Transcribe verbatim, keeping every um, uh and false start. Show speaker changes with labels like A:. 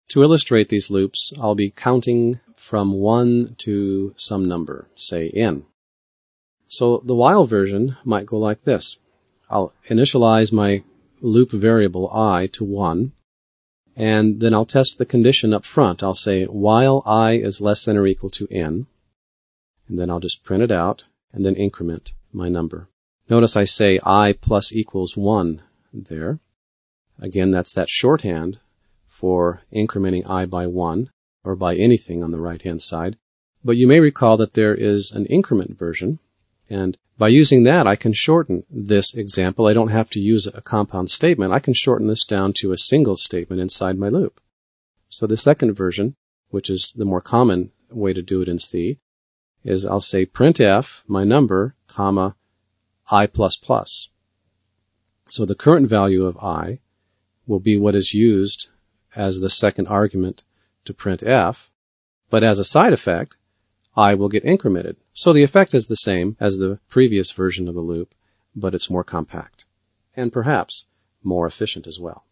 A: To illustrate these loops, I'll be counting from one to some number, say n. So the while version might go like this. I'll initialize my loop variable I to one, and then I'll test the condition up front. I'll say while I is less than or equal to n, and then I'll just print it out and then increment my number. Notice I say I plus equals one there. Again, that's that shorthand for incrementing I by one, or by anything on the right-hand side. But you may recall that there is an increment version, and by using that, I can shorten this example. I don't have to use a compound statement. I can shorten this down to a single statement inside my loop. So the second version, which is the more common way to do it in C, is I'll say printf, my number, comma, I plus plus. So the current value of I will be what is used as the second argument to printf, but as a side effect, I will get incremented. So the effect is the same as the previous version of the loop, but it's more compact, and perhaps more efficient as well.